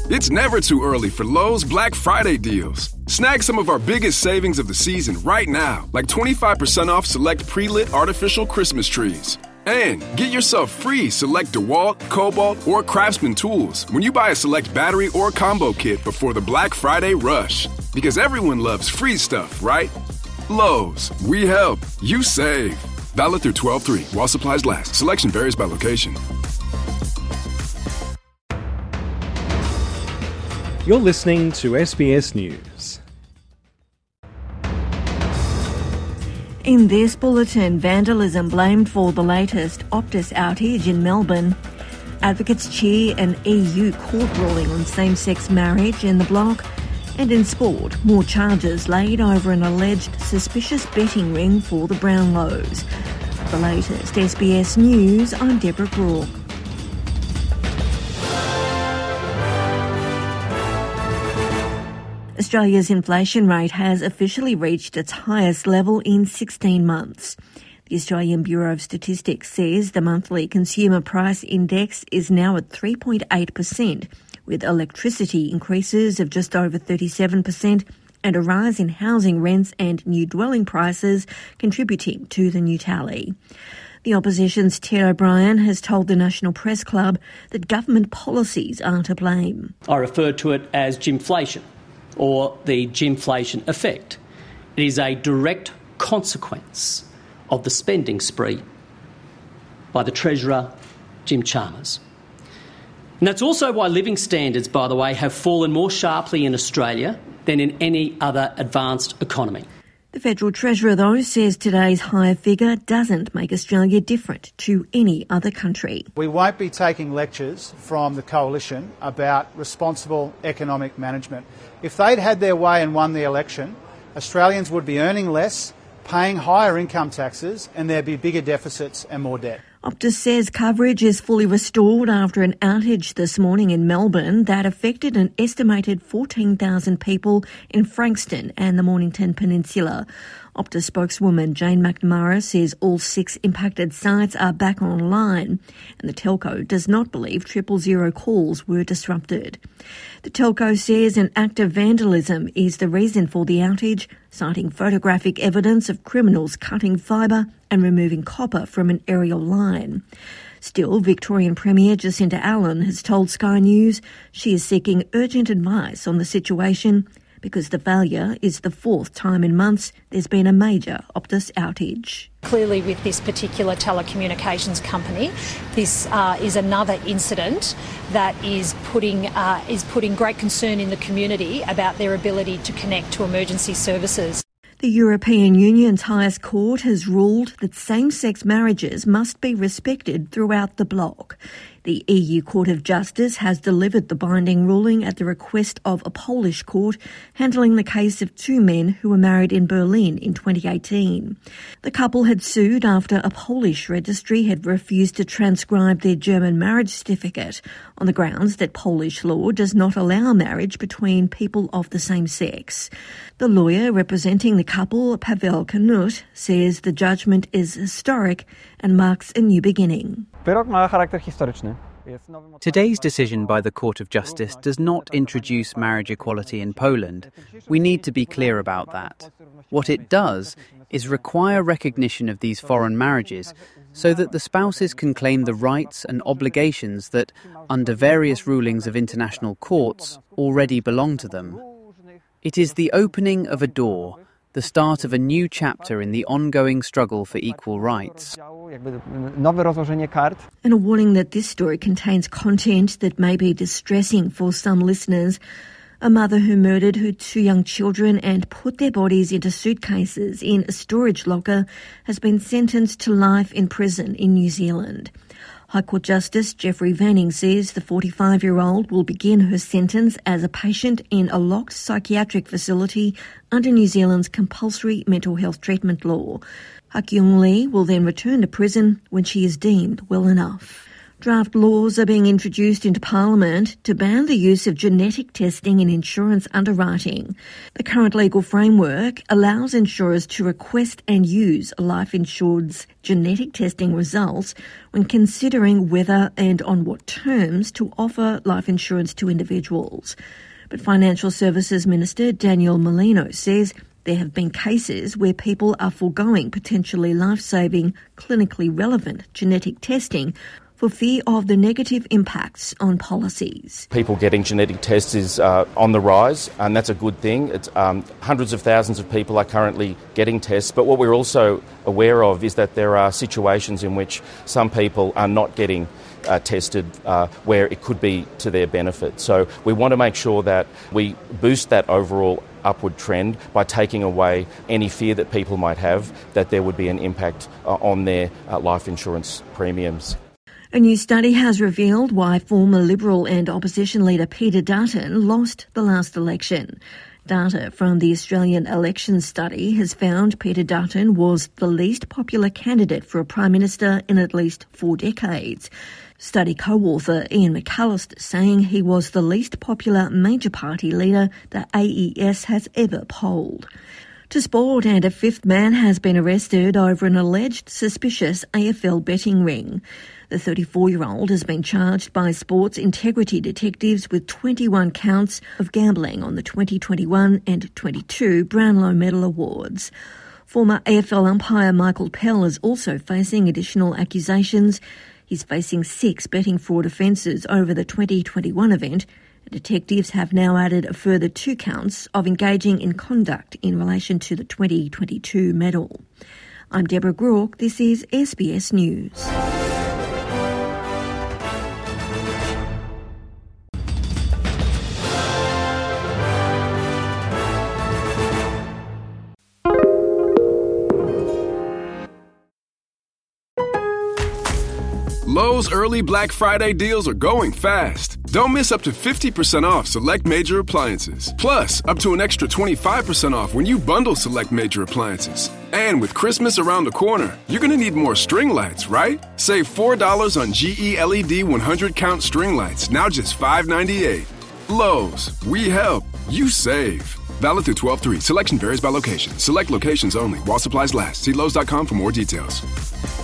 It's never too early for Lowe's Black Friday deals. Snag some of our biggest savings of the season right now, like 25% off select pre-lit artificial Christmas trees. And get yourself free select DeWalt, Cobalt, or Craftsman tools when you buy a select battery or combo kit before the Black Friday rush. Because everyone loves free stuff, right? Lowe's, we help, you save. Valid through 12/3 while supplies last. Selection varies by location. You're listening to SBS News. In this bulletin, vandalism blamed for the latest Optus outage in Melbourne. Advocates cheer an EU court ruling on same-sex marriage in the bloc. And in sport, more charges laid over an alleged suspicious betting ring for the Brownlows. The latest SBS News, I'm Deborah Brook. Australia's inflation rate has officially reached its highest level in 16 months. The Australian Bureau of Statistics says the monthly consumer price index is now at 3.8%, with electricity increases of just over 37% and a rise in housing rents and new dwelling prices contributing to the new tally. The Opposition's Ted O'Brien has told the National Press Club that government policies are to blame. I refer to it as Gymflation, or the Gymflation effect. It is a direct consequence of the spending spree by the Treasurer, Jim Chalmers. And that's also why living standards, by the way, have fallen more sharply in Australia than in any other advanced economy. The Federal Treasurer, though, says today's higher figure doesn't make Australia different to any other country. We won't be taking lectures from the Coalition about responsible economic management. If they'd had their way and won the election, Australians would be earning less, paying higher income taxes, and there'd be bigger deficits and more debt. Optus says coverage is fully restored after an outage this morning in Melbourne that affected an estimated 14,000 people in Frankston and the Mornington Peninsula. Optus spokeswoman Jane McNamara says all 6 impacted sites are back online, and the telco does not believe 000 calls were disrupted. The telco says an act of vandalism is the reason for the outage, citing photographic evidence of criminals cutting fibre and removing copper from an aerial line. Still, Victorian Premier Jacinta Allen has told Sky News she is seeking urgent advice on the situation because the failure is the 4th time in months there's been a major Optus outage. Clearly with this particular telecommunications company, this is another incident that is putting great concern in the community about their ability to connect to emergency services. The European Union's highest court has ruled that same-sex marriages must be respected throughout the bloc. The EU Court of Justice has delivered the binding ruling at the request of a Polish court handling the case of 2 men who were married in Berlin in 2018. The couple had sued after a Polish registry had refused to transcribe their German marriage certificate on the grounds that Polish law does not allow marriage between people of the same sex. The lawyer representing the couple, Paweł Knut, says the judgment is historic and marks a new beginning. Today's decision by the Court of Justice does not introduce marriage equality in Poland. We need to be clear about that. What it does is require recognition of these foreign marriages so that the spouses can claim the rights and obligations that, under various rulings of international courts, already belong to them. It is the opening of a door, the start of a new chapter in the ongoing struggle for equal rights. And a warning that this story contains content that may be distressing for some listeners. A mother who murdered her 2 young children and put their bodies into suitcases in a storage locker has been sentenced to life in prison in New Zealand. High Court Justice Geoffrey Vanning says the 45-year-old will begin her sentence as a patient in a locked psychiatric facility under New Zealand's compulsory mental health treatment law. Ha Kyung Lee will then return to prison when she is deemed well enough. Draft laws are being introduced into Parliament to ban the use of genetic testing in insurance underwriting. The current legal framework allows insurers to request and use a life insured's genetic testing results when considering whether and on what terms to offer life insurance to individuals. But Financial Services Minister Daniel Molino says there have been cases where people are foregoing potentially life-saving, clinically relevant genetic testing for fear of the negative impacts on policies. People getting genetic tests is on the rise, and that's a good thing. It's, hundreds of thousands of people are currently getting tests, but what we're also aware of is that there are situations in which some people are not getting tested where it could be to their benefit. So we want to make sure that we boost that overall upward trend by taking away any fear that people might have that there would be an impact on their life insurance premiums. A new study has revealed why former Liberal and opposition leader Peter Dutton lost the last election. Data from the Australian Elections Study has found Peter Dutton was the least popular candidate for a Prime Minister in at least 4 decades. Study co-author Ian McAllister saying he was the least popular major party leader the AES has ever polled. To sport, and a 5th man has been arrested over an alleged suspicious AFL betting ring. The 34-year-old has been charged by sports integrity detectives with 21 counts of gambling on the 2021 and 22 Brownlow Medal Awards. Former AFL umpire Michael Pell is also facing additional accusations. He's facing 6 betting fraud offences over the 2021 event. Detectives have now added a further 2 counts of engaging in conduct in relation to the 2022 medal. I'm Deborah Groarke. This is SBS News. Lowe's early Black Friday deals are going fast. Don't miss up to 50% off select major appliances. Plus, up to an extra 25% off when you bundle select major appliances. And with Christmas around the corner, you're going to need more string lights, right? Save $4 on GE LED 100-count string lights, now just $5.98. Lowe's, we help, you save. Valid through 12/3. Selection varies by location. Select locations only. While supplies last. See Lowe's.com for more details.